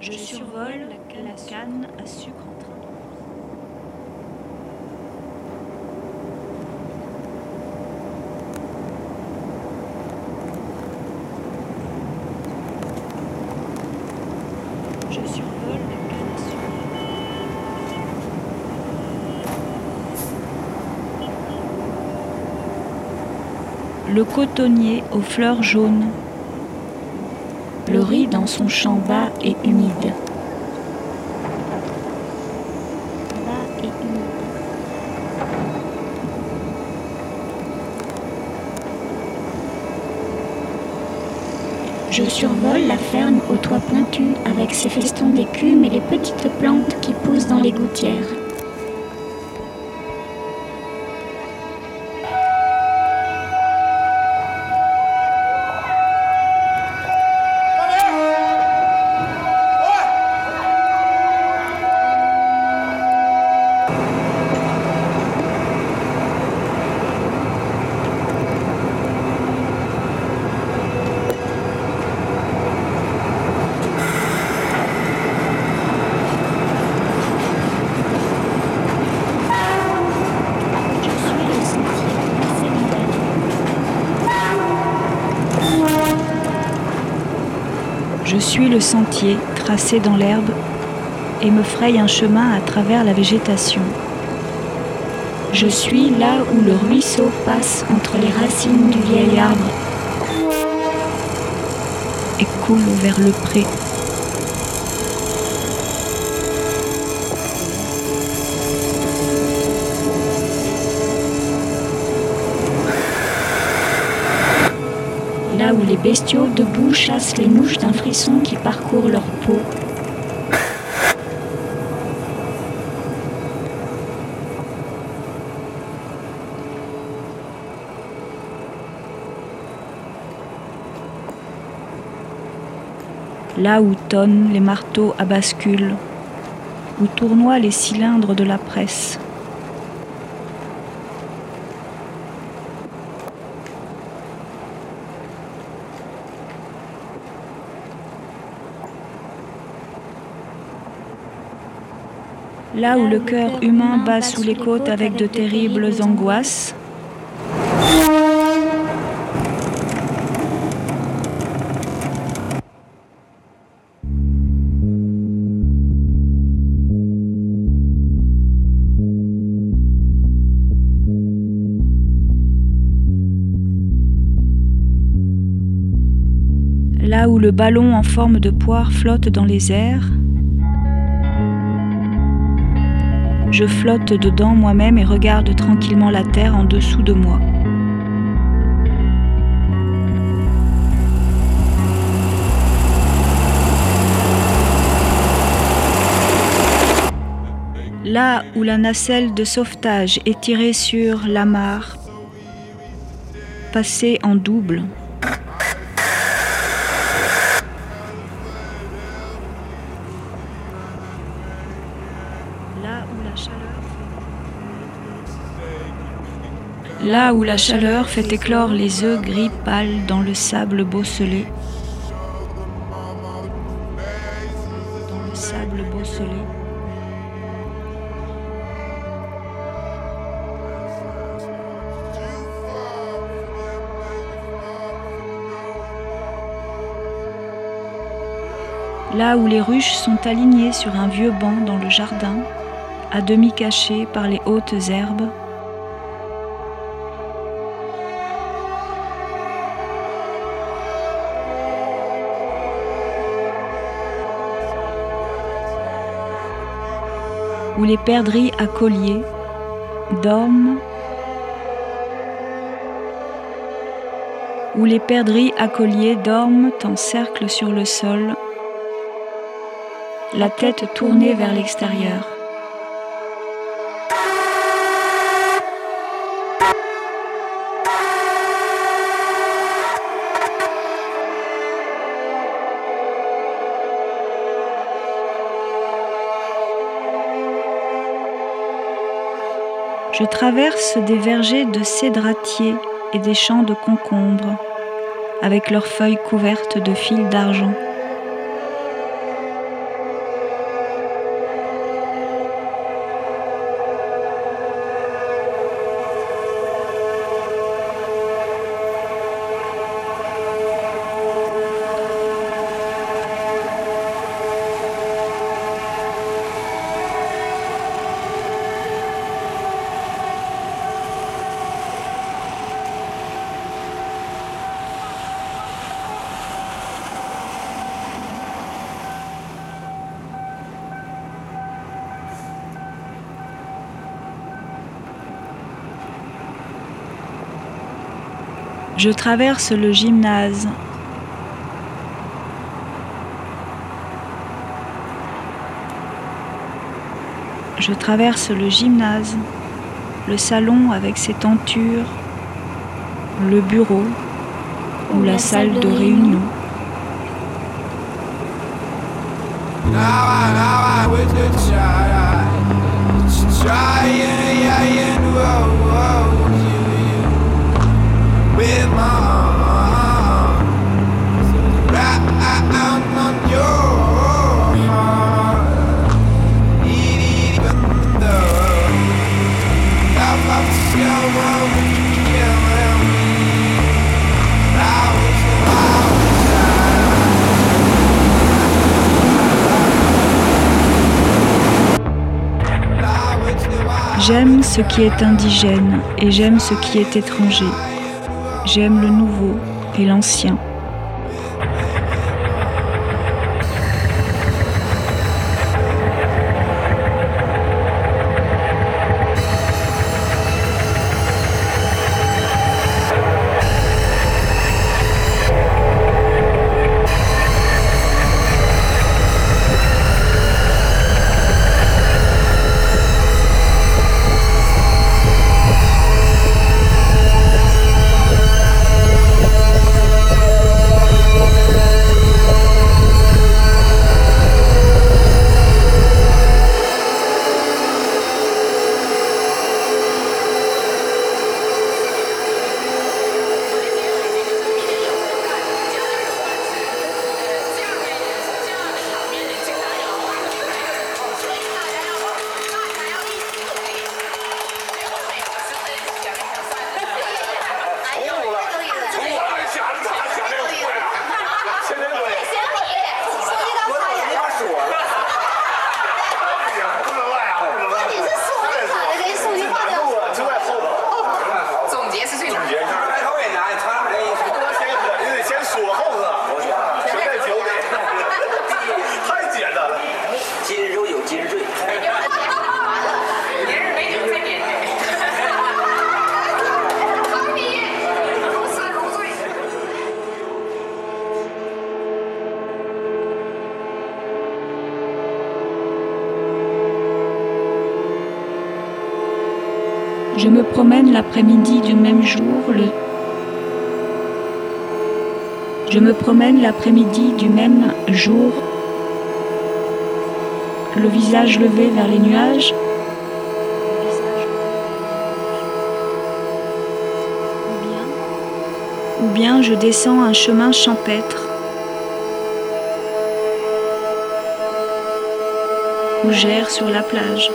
Je survole la canne à sucre en train. Je survole la canne à sucre. Le cotonnier aux fleurs jaunes. Le riz dans son champ bas et humide. Je survole la ferme au toit pointu avec ses festons d'écume et les petites plantes qui poussent dans les gouttières. Je suis le sentier tracé dans l'herbe et me fraye un chemin à travers la végétation. Je suis là où le ruisseau passe entre les racines du vieil arbre et coule vers le pré. Là où les bestiaux debout chassent les mouches d'un frisson qui parcourt leur peau. Là où tonnent les marteaux à bascule, où tournoient les cylindres de la presse. Là où le cœur humain bat sous les côtes avec de terribles angoisses. Là où le ballon en forme de poire flotte dans les airs. Je flotte dedans moi-même et regarde tranquillement la terre en dessous de moi. Là où la nacelle de sauvetage est tirée sur l'amarre, passée en double. Là où la chaleur fait éclore les œufs gris pâles dans le sable bosselé. Dans le sable bosselé. Là où les ruches sont alignées sur un vieux banc dans le jardin, à demi cachées par les hautes herbes. Où les perdrix à collier dorment, où les perdrix à collier dorment en cercle sur le sol, la tête tournée vers l'extérieur. Je traverse des vergers de cédratiers et des champs de concombres, avec leurs feuilles couvertes de fils d'argent. Je traverse le gymnase. Je traverse le gymnase, le salon avec ses tentures, le bureau ou la salle de réunion. J'aime ce qui est indigène et j'aime ce qui est étranger. J'aime le nouveau et l'ancien. Je me promène l'après-midi du même jour, Je me promène l'après-midi du même jour, le visage levé vers les nuages. Ou bien je descends un chemin champêtre ou j'erre sur la plage.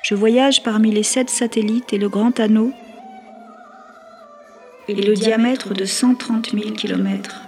Je voyage parmi les 7 satellites et le grand anneau et le diamètre de 130 000 kilomètres.